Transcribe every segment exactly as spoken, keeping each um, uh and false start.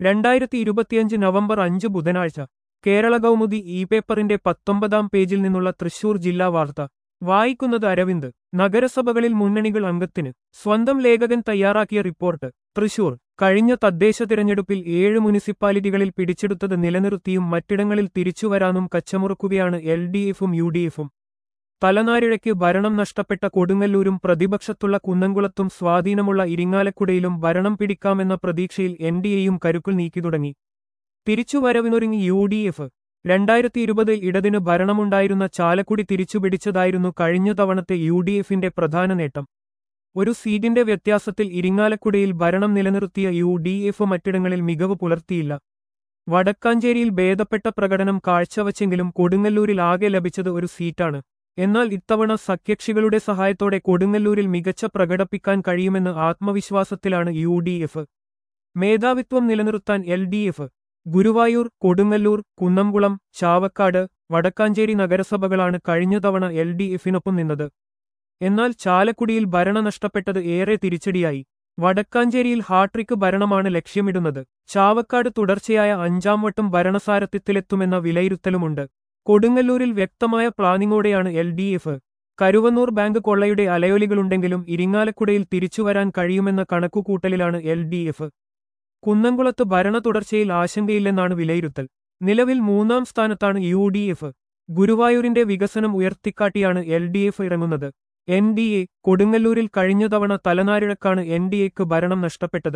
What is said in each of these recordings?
രണ്ടായിരത്തി ഇരുപത്തിയഞ്ച് നവംബർ അഞ്ച് ബുധനാഴ്ച കേരള കൗമുദി ഇ പേപ്പറിന്റെ പത്തൊമ്പതാം പേജിൽ നിന്നുള്ള തൃശൂർ ജില്ലാ വാർത്ത വായിക്കുന്നത് അരവിന്ദ്. നഗരസഭകളിൽ മുന്നണികൾ അംഗത്തിന് സ്വന്തം ലേഖകൻ തയ്യാറാക്കിയ റിപ്പോർട്ട്. തൃശൂർ കഴിഞ്ഞ തദ്ദേശ തിരഞ്ഞെടുപ്പിൽ ഏഴ് മുനിസിപ്പാലിറ്റികളിൽ പിടിച്ചെടുത്തത് നിലനിർത്തിയും മറ്റിടങ്ങളിൽ തിരിച്ചുവരാനും കച്ചമുറുക്കുകയാണ് എൽ ഡി എഫും യു ഡി എഫും. തലനാരിഴയ്ക്ക് ഭരണം നഷ്ടപ്പെട്ട കൊടുങ്ങല്ലൂരും പ്രതിപക്ഷത്തുള്ള കുന്നംകുളത്തും സ്വാധീനമുള്ള ഇരിങ്ങാലക്കുടയിലും ഭരണം പിടിക്കാമെന്ന പ്രതീക്ഷയിൽ എൻ ഡി എയും കരുക്കൾ നീക്കി തുടങ്ങി. തിരിച്ചുവരവിനൊരുങ്ങി യു ഡി എഫ്. രണ്ടായിരത്തി ഇരുപതിൽ ഇടതിന് ഭരണമുണ്ടായിരുന്ന ചാലക്കുടി തിരിച്ചുപിടിച്ചതായിരുന്നു കഴിഞ്ഞ തവണത്തെ യു ഡി എഫിന്റെ പ്രധാന നേട്ടം. ഒരു സീറ്റിന്റെ വ്യത്യാസത്തിൽ ഇരിങ്ങാലക്കുടയിൽ ഭരണം നിലനിർത്തിയ യു ഡി എഫ് മറ്റിടങ്ങളിൽ മികവ് പുലർത്തിയില്ല. വടക്കാഞ്ചേരിയിൽ ഭേദപ്പെട്ട പ്രകടനം കാഴ്ചവച്ചെങ്കിലും കൊടുങ്ങല്ലൂരിൽ ആകെ ലഭിച്ചത് ഒരു സീറ്റാണ്. എന്നാൽ ഇത്തവണ സഖ്യകക്ഷികളുടെ സഹായത്തോടെ കൊടുങ്ങല്ലൂരിൽ മികച്ച പ്രകടിപ്പിക്കാൻ കഴിയുമെന്ന് ആത്മവിശ്വാസത്തിലാണ് യു ഡി എഫ്. മേധാവിത്വം നിലനിർത്താൻ L D F. Guruvayur, Kodungallur, Kunnamkulam, Chavakkad, Vadakkanchery നഗരസഭകളാണ് കഴിഞ്ഞ തവണ എൽ ഡി എഫിനൊപ്പം നിന്നത്. എന്നാൽ ചാലക്കുടിയിൽ ഭരണം നഷ്ടപ്പെട്ടത് ഏറെ തിരിച്ചടിയായി. വടക്കാഞ്ചേരിയിൽ ഹാട്രിക്ക് ഭരണമാണ് ലക്ഷ്യമിടുന്നത്. ചാവക്കാട് തുടർച്ചയായ അഞ്ചാം വട്ടം ഭരണസാരഥ്യത്തിലെത്തുമെന്ന വിലയിരുത്തലുമുണ്ട്. കൊടുങ്ങല്ലൂരിൽ വ്യക്തമായ പ്ലാനിങ്ങോടെയാണ് L D F. Karuvannur bank കൊള്ളയുടെ അലയൊലികളുണ്ടെങ്കിലും ഇരിങ്ങാലക്കുടയിൽ തിരിച്ചുവരാൻ കഴിയുമെന്ന കണക്കുകൂട്ടലിലാണ് എൽ ഡി എഫ്. കുന്നംകുളത്ത് ഭരണ തുടർച്ചയിൽ ആശങ്കയില്ലെന്നാണ് വിലയിരുത്തൽ. നിലവിൽ മൂന്നാം സ്ഥാനത്താണ് യു ഡി എഫ്. ഗുരുവായൂരിന്റെ വികസനം ഉയർത്തിക്കാട്ടിയാണ് എൽ ഡി എഫ് ഇറങ്ങുന്നത്. എൻ ഡി എ കൊടുങ്ങല്ലൂരിൽ കഴിഞ്ഞ തവണ തലനാരിഴക്കാണ് എൻ ഡി എക്ക് ഭരണം നഷ്ടപ്പെട്ടത്.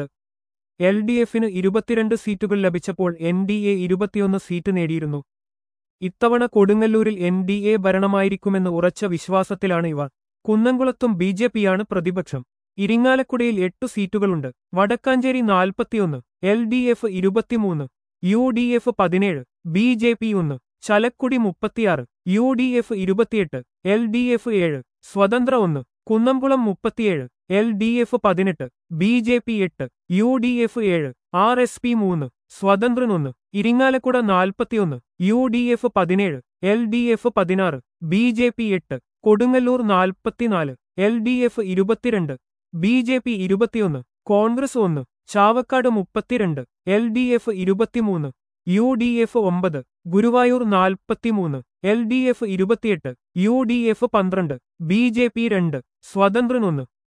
എൽ ഡി എഫിന് ഇരുപത്തിരണ്ട് സീറ്റുകൾ ലഭിച്ചപ്പോൾ എൻ ഡി എ ഇരുപത്തിയൊന്ന് സീറ്റ് നേടിയിരുന്നു. ഇത്തവണ കൊടുങ്ങല്ലൂരിൽ എൻ ഡി എ ഭരണമായിരിക്കുമെന്ന് ഉറച്ച വിശ്വാസത്തിലാണ് ഇവർ. കുന്നംകുളത്തും ബി ജെ പിയാണ് പ്രതിപക്ഷം. ഇരിങ്ങാലക്കുടയിൽ എട്ടു സീറ്റുകളുണ്ട്. വടക്കാഞ്ചേരി നാൽപ്പത്തിയൊന്ന്, എൽ ഡി എഫ് ഇരുപത്തിമൂന്ന്, യു ഡി എഫ് പതിനേഴ്, ബി ജെ പി ഒന്ന്, ചലക്കുടി മുപ്പത്തിയാറ്, യു ഡി എഫ് ഇരുപത്തിയെട്ട്, എൽ ഡി എഫ് ഏഴ്, സ്വതന്ത്ര ഒന്ന്, കുന്നംകുളം മുപ്പത്തിയേഴ്, എൽ ഡി എഫ് പതിനെട്ട്, ബി ജെ പി എട്ട്, യു ഡി എഫ് ഏഴ്, ആർ എസ് പി മൂന്ന്, സ്വതന്ത്രൻ ഒന്ന്, ഇരിങ്ങാലക്കുട നാൽപ്പത്തിയൊന്ന്, യു ഡി എഫ് പതിനേഴ്, എൽ ഡി എഫ് പതിനാറ്, ബി ജെ പി എട്ട്, കൊടുങ്ങല്ലൂർ നാൽപ്പത്തിനാല്, എൽ ഡി എഫ് ഇരുപത്തിരണ്ട്, ബി ജെ പി ഇരുപത്തിയൊന്ന്, കോൺഗ്രസ് ഒന്ന്, ചാവക്കാട് മുപ്പത്തിരണ്ട്, എൽ ഡി എഫ് ഇരുപത്തിമൂന്ന്, യു ഡി എഫ് ഒമ്പത്, ഗുരുവായൂർ നാൽപ്പത്തിമൂന്ന്, എൽ ഡി എഫ് ഇരുപത്തിയെട്ട്, യു ഡി എഫ് പന്ത്രണ്ട്, ബി ജെ പി രണ്ട്, സ്വതന്ത്രൻ ഒന്ന്.